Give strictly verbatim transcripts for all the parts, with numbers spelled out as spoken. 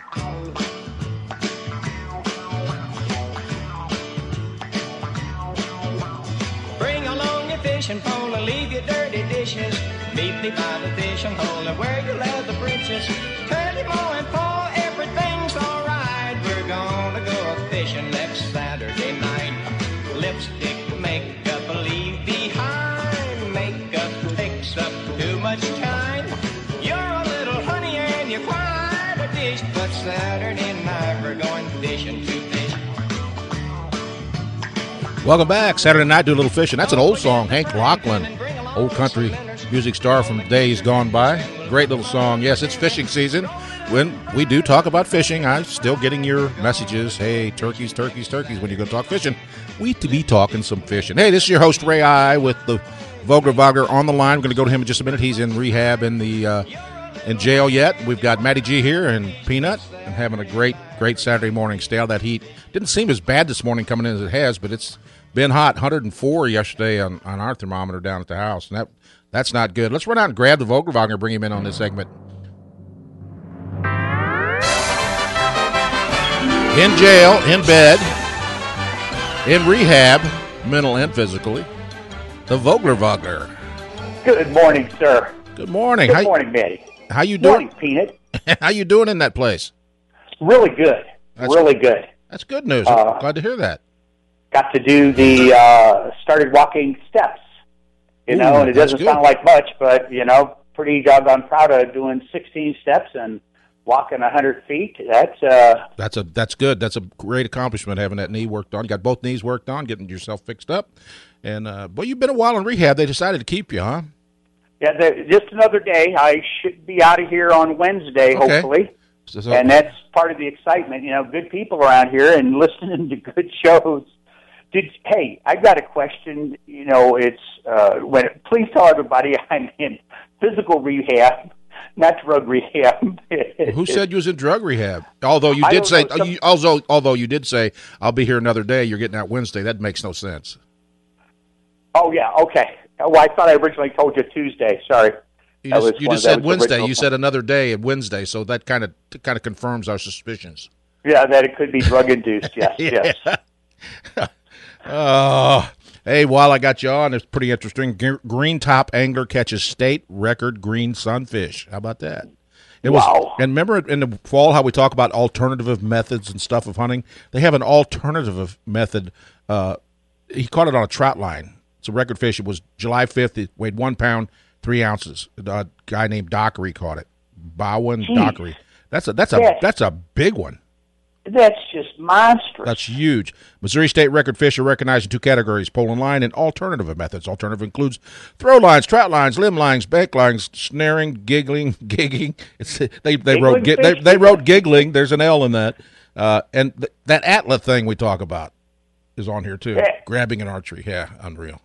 Bring along your fishing pole and leave your dirty dishes. Meet me by the fishing hole and wear your leather breeches. Turn him on and paw, everything's alright. We're gonna go fishing next Saturday night. Lipstick, makeup, leave behind. Makeup takes up too much time. You're a little honey and you're quite a dish. But Saturday night we're going fishing to fish. Welcome back. Saturday night, do a little fishing. That's an old song. Hank Locklin, old country music star from days gone by. Great little song. Yes, it's fishing season. When we do talk about fishing, I'm still getting your messages. Hey, turkeys, turkeys, turkeys. When you go talk fishing, we to be talking some fishing. Hey, this is your host, Ray I, with the Vogler Vogler on the line. We're going to go to him in just a minute. He's in rehab in the uh, in jail yet. We've got Matty G here and Peanut and having a great, great Saturday morning. Stay out of that heat. Didn't seem as bad this morning coming in as it has, but it's been hot. one hundred four yesterday on, on our thermometer down at the house, and that that's not good. Let's run out and grab the Vogler Vogler and bring him in on this segment. In jail, in bed, in rehab, mental and physically, the Vogler Vogler. Good morning, sir. Good morning. Good how, morning, Matty. How you doing? Morning, Peanut. How you doing in that place? Really good. That's really good. That's good news. Uh, I'm glad to hear that. Got to do the, uh, started walking steps, you Ooh, know, and it that's doesn't good. sound like much, but, you know, pretty doggone proud of doing sixteen steps and walking one hundred feet. That's, uh, That's a that's good. That's a great accomplishment, having that knee worked on. You got both knees worked on, getting yourself fixed up. And, uh, well, you've been a while in rehab. They decided to keep you, huh? yeah, the, just another day. I should be out of here on Wednesday, Okay. hopefully. So- so- And that's part of the excitement, you know, good people around here and listening to good shows. Did hey, I got a question. You know, it's uh, when please tell everybody I'm in physical rehab, not drug rehab. Who said you was in drug rehab? Although you I did don't say, know, some- you, although although you did say, I'll be here another day. You're getting out Wednesday. That makes no sense. Oh yeah, okay. Well, I thought I originally told you Tuesday. Sorry. You That just, was you one- just that said was the Wednesday. original You said another day at Wednesday, so that kind of kind of confirms our suspicions. Yeah, that it could be drug induced. Yes, yes. Oh, hey, while I got you on, it's pretty interesting. G- green top angler catches state record green sunfish. How about that? It was, Wow. and remember in the fall how we talk about alternative methods and stuff of hunting? They have an alternative method. Uh, he caught it on a trout line. It's a record fish. It was July fifth. It weighed one pound, three ounces. A guy named Dockery caught it. Bowen Jeez. Dockery. That's a that's a Yes. that's a big one. That's just monstrous. That's huge. Missouri State record fish are recognized in two categories, pole and line, and alternative methods. Alternative includes throw lines, trout lines, limb lines, bank lines, snaring, giggling, gigging. It's, they they wrote Giggling gi- they, fish? they wrote giggling. There's an L in that. Uh, and th- that Atlas thing we talk about is on here too. Yeah. Grabbing and archery. Yeah, unreal.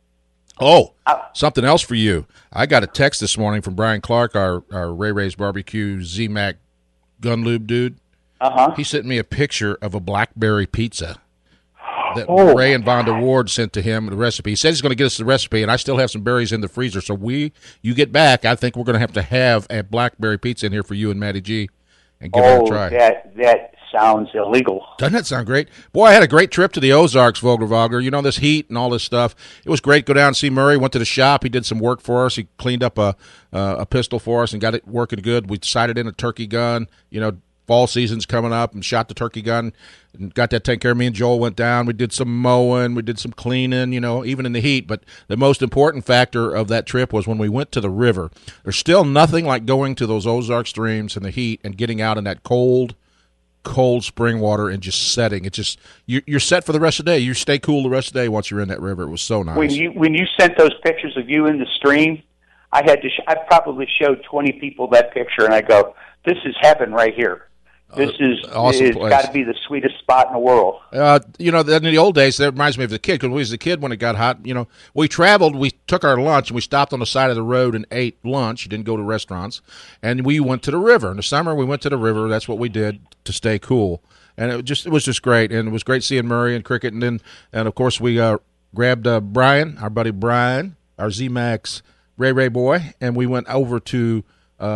Oh, Uh, something else for you. I got a text this morning from Brian Clark, our, our Ray Ray's Barbecue Z Mac gun lube dude. Uh-huh. He sent me a picture of a blackberry pizza that Oh, Ray and Vonda Ward sent to him, the recipe. He said he's going to get us the recipe, and I still have some berries in the freezer. So we, you get back, I think we're going to have to have a blackberry pizza in here for you and Matty G and give it Oh, a try. that that sounds illegal. Doesn't that sound great? Boy, I had a great trip to the Ozarks, Vogler Vogler. You know, this heat and all this stuff. It was great. Go down and see Murray. Went to the shop. He did some work for us. He cleaned up a uh, a pistol for us and got it working good. We sighted in a turkey gun. You know, fall season's coming up, and shot the turkey gun and got that taken care of. Me and Joel went down. We did some mowing. We did some cleaning, you know, even in the heat. But the most important factor of that trip was when we went to the river. There's still nothing like going to those Ozark streams in the heat and getting out in that cold, cold spring water and just setting. It just, you're, you're set for the rest of the day. You stay cool the rest of the day once you're in that river. It was so nice. When you when you sent those pictures of you in the stream, I had to. Sh- I probably showed twenty people that picture, and I go, "This is heaven right here. This is awesome it's place. got to be the sweetest spot in the world." Uh, you know, in the old days, that reminds me of the kid, because when we was a kid, when it got hot, you know, we traveled, we took our lunch, and we stopped on the side of the road and ate lunch. You didn't go to restaurants. And we went to the river. In the summer, we went to the river. That's what we did to stay cool. And it just it was just great. And it was great seeing Murray and Cricket. And then, and of course, we uh, grabbed uh, Brian, our buddy Brian, our Z-Max Ray Ray boy, and we went over to uh,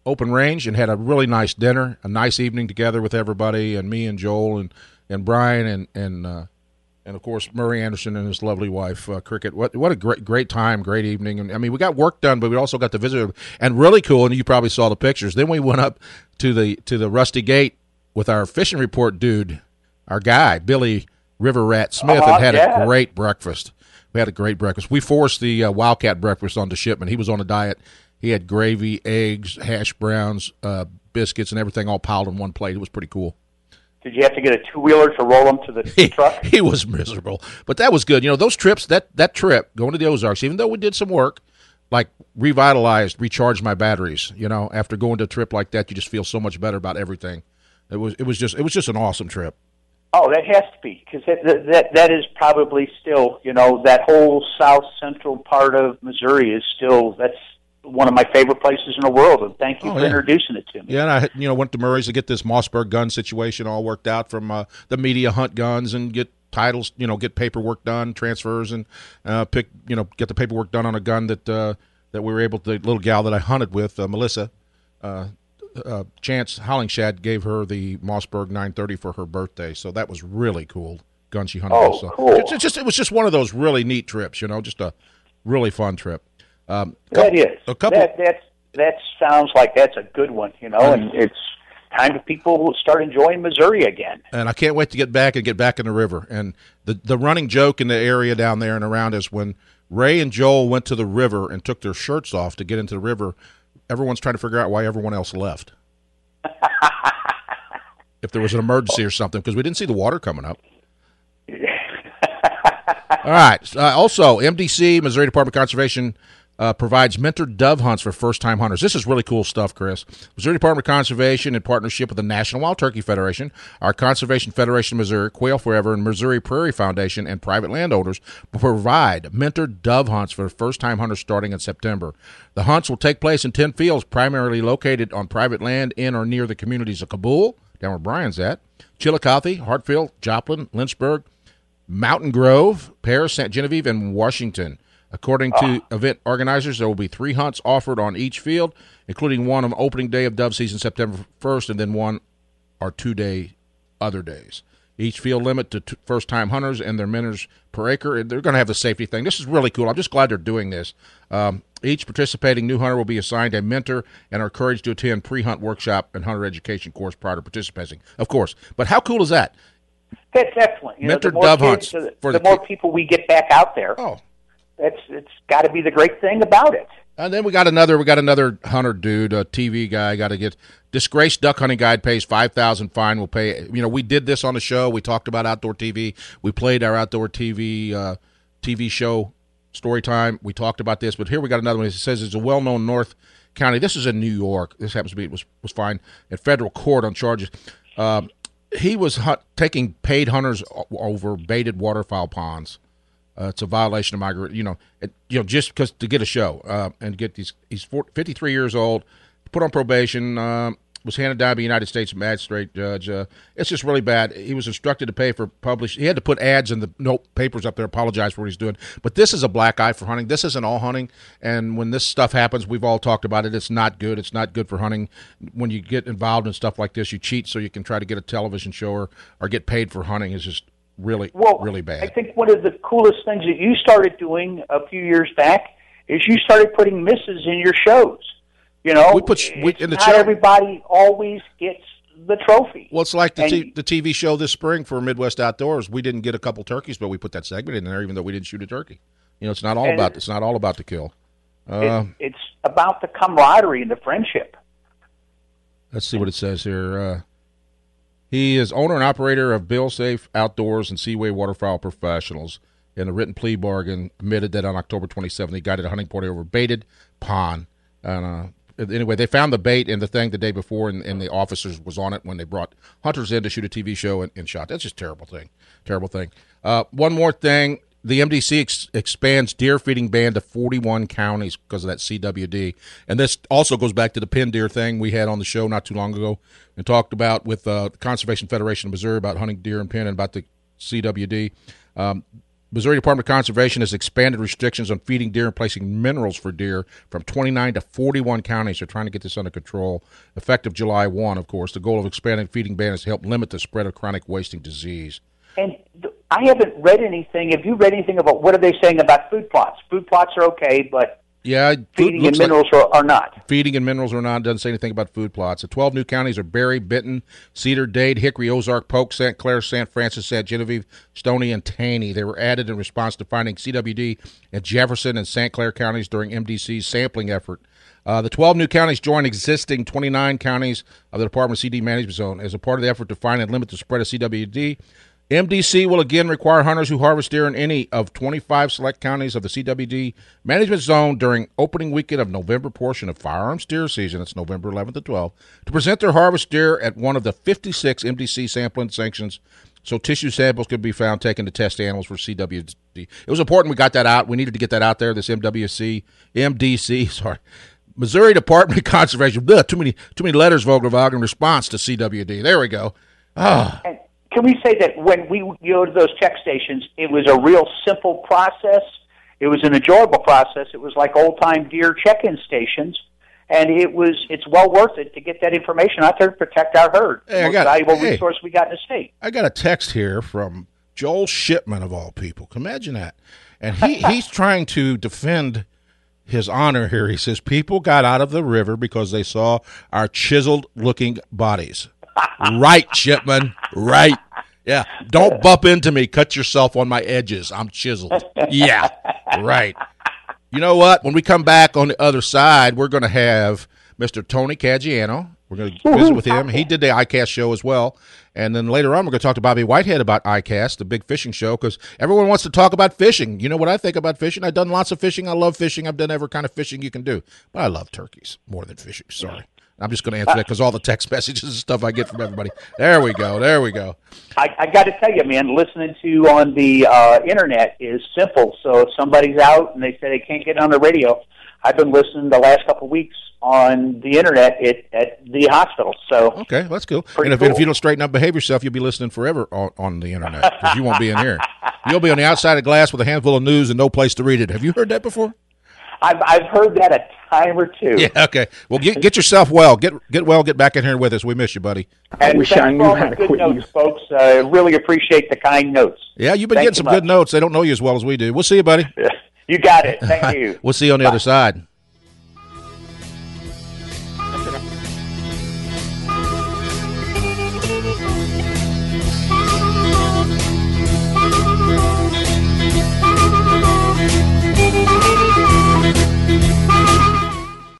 open range and had a really nice dinner, a nice evening together with everybody, and me and Joel and, and Brian and and uh, and of course Murray Anderson and his lovely wife uh, Cricket. What what a great great time, great evening. And I mean, we got work done, but we also got to visit, and really cool. And you probably saw the pictures. Then we went up to the to the Rusty Gate with our fishing report dude, our guy Billy River Rat Smith, oh, and had yeah. a great breakfast. We had a great breakfast. We forced the uh, Wildcat breakfast onto Shipman. He was on a diet. He had gravy, eggs, hash browns, uh, biscuits, and everything all piled in one plate. It was pretty cool. Did you have to get a two-wheeler to roll them to the he, truck? He was miserable. But that was good. You know, those trips, that, that trip, going to the Ozarks, even though we did some work, like revitalized, recharged my batteries. You know, after going to a trip like that, you just feel so much better about everything. It was it was just it was just an awesome trip. Oh, that has to be, because that, that that is probably still, you know, that whole south central part of Missouri is still, that's one of my favorite places in the world, and thank you oh, for yeah. introducing it to me. Yeah, and I you know went to Murray's to get this Mossberg gun situation all worked out from uh, the media hunt guns and get titles, you know, get paperwork done, transfers, and uh, pick, you know, get the paperwork done on a gun that uh, that we were able to, the little gal that I hunted with, uh, Melissa, uh, Uh, Chance Hollingshad gave her the Mossberg nine thirty for her birthday, so that was really cool. Gun she hunted. Oh, with. So cool! It, it just it was just one of those really neat trips, you know, just a really fun trip. Um, that is a couple. That that that sounds like that's a good one, you know, and it's time for people to start enjoying Missouri again. And I can't wait to get back and get back in the river. And the the running joke in the area down there and around is when Ray and Joel went to the river and took their shirts off to get into the river, everyone's trying to figure out why everyone else left. If there was an emergency or something, because we didn't see the water coming up. All right. Uh, also, M D C, Missouri Department of Conservation, uh, provides mentored dove hunts for first-time hunters. This is really cool stuff, Chris. Missouri Department of Conservation, in partnership with the National Wild Turkey Federation, our Conservation Federation of Missouri, Quail Forever, and Missouri Prairie Foundation, and private landowners will provide mentored dove hunts for first-time hunters starting in September. The hunts will take place in ten fields, primarily located on private land in or near the communities of Kabul, down where Brian's at, Chillicothe, Hartfield, Joplin, Lynchburg, Mountain Grove, Paris, Saint Genevieve, and Washington. According to oh. event organizers, there will be three hunts offered on each field, including one on opening day of dove season, September first, and then one or two-day other days. Each field limit to t- first-time hunters and their mentors per acre. They're going to have the safety thing. This is really cool. I'm just glad they're doing this. Um, each participating new hunter will be assigned a mentor and are encouraged to attend pre-hunt workshop and hunter education course prior to participating, of course. But how cool is that? That's excellent. You mentored know, the more dove kids, hunts. The, for the the more ki- people we get back out there, oh. that's it's got to be the great thing about it. And then we got another. We got another hunter dude, a T V guy. Got to get disgraced duck hunting guide pays five thousand fine. We'll pay. You know, we did this on the show. We talked about outdoor T V. We played our outdoor T V uh, T V show story time. We talked about this, but here we got another one. It says it's a well-known North County. This is in New York. This happens to be it was was fine at federal court on charges. Um, he was hunt, taking paid hunters over baited waterfowl ponds. Uh, it's a violation of my, you know, it, you know, just because to get a show uh, and get these. He's fifty-three years old, put on probation, uh, was handed down by a United States magistrate judge. Uh, it's just really bad. He was instructed to pay for publish. He had to put ads in the note papers up there, apologize for what he's doing. But this is a black eye for hunting. This isn't all hunting. And when this stuff happens, we've all talked about it. It's not good. It's not good for hunting. When you get involved in stuff like this, you cheat so you can try to get a television show or, or get paid for hunting. Is just really, well, really bad. I think one of the coolest things that you started doing a few years back is you started putting misses in your shows. You know, we put we, in the not show, everybody always gets the trophy. Well, it's like the, and, t- the T V show this spring for Midwest Outdoors. We didn't get a couple turkeys, but we put that segment in there, even though we didn't shoot a turkey. You know, it's not all about it's not all about the kill. Uh, it, it's about the camaraderie and the friendship. Let's see what it says here. Uh, he is owner and operator of Bill Safe Outdoors and Seaway Waterfowl Professionals. In a written plea bargain, admitted that on October twenty-seventh, he guided a hunting party over baited pond. And uh, anyway, they found the bait and the thing the day before, and, and the officers was on it when they brought hunters in to shoot a T V show and, and shot. That's just a terrible thing. Terrible thing. Uh, one more thing. The M D C ex- expands deer feeding ban to forty-one counties because of that C W D. And this also goes back to the pin deer thing we had on the show not too long ago and talked about with uh, the Conservation Federation of Missouri about hunting deer and pin and about the C W D. Um, Missouri Department of Conservation has expanded restrictions on feeding deer and placing minerals for deer from twenty-nine to forty-one counties. They're trying to get this under control. Effective July first, of course. The goal of expanding feeding ban is to help limit the spread of chronic wasting disease. And th- I haven't read anything. Have you read anything about what are they saying about food plots? Food plots are okay, but yeah, feeding and minerals like are, are not. Feeding and minerals are not. Doesn't say anything about food plots. The twelve new counties are Berry, Benton, Cedar, Dade, Hickory, Ozark, Polk, Saint Clair, Saint Francis, Saint Genevieve, Stony, and Taney. They were added in response to finding C W D in Jefferson and Saint Clair counties during M D C's sampling effort. Uh, the twelve new counties join existing twenty-nine counties of the Department of C D Management Zone as a part of the effort to find and limit the spread of C W D. M D C will again require hunters who harvest deer in any of twenty-five select counties of the C W D management zone during opening weekend of November portion of firearms deer season, that's November eleventh to twelfth, to present their harvest deer at one of the fifty-six M D C sampling sanctions so tissue samples could be found taken to test animals for C W D. It was important we got that out. We needed to get that out there, this M W C, M D C, sorry. Missouri Department of Conservation. Ugh, too many too many letters, Vogelvog, in response to C W D. There we go. Ah. Oh. Can we say that when we go to those check stations, it was a real simple process? It was an enjoyable process. It was like old-time deer check-in stations, and it was it's well worth it to get that information out there to protect our herd. Hey, the most got, valuable hey, resource we got in the state. I got a text here from Joel Shipman, of all people. Imagine that. And he, he's trying to defend his honor here. He says, people got out of the river because they saw our chiseled-looking bodies. Right, Shipman. Right. Yeah. Don't bump into me. Cut yourself on my edges. I'm chiseled. Yeah. Right. You know what? When we come back on the other side, we're going to have Mister Tony Caggiano. We're going to visit with him. He did the ICAST show as well. And then later on, we're going to talk to Bobby Whitehead about ICAST, the big fishing show, because everyone wants to talk about fishing. You know what I think about fishing? I've done lots of fishing. I love fishing. I've done every kind of fishing you can do. But I love turkeys more than fishing. Sorry. I'm just going to answer that because all the text messages and stuff I get from everybody. There we go. There we go. I, I got to tell you, man, listening to you on the uh, Internet is simple. So if somebody's out and they say they can't get on the radio, I've been listening the last couple of weeks on the Internet at, at the hospital. So okay, that's cool. And if, cool. if you don't straighten up, behave yourself, you'll be listening forever on, on the Internet because you won't be in here. You'll be on the outside of glass with a handful of news and no place to read it. Have you heard that before? I've I've heard that a time or two. Yeah, okay. Well, get get yourself well. Get get well. Get back in here with us. We miss you, buddy. And I wish thanks I for knew all how the to good quit notes, you. folks. I uh, really appreciate the kind notes. Yeah, you've been Thank getting some much. good notes. They don't know you as well as we do. We'll see you, buddy. You got it. Thank you. We'll see you on the Bye. other side.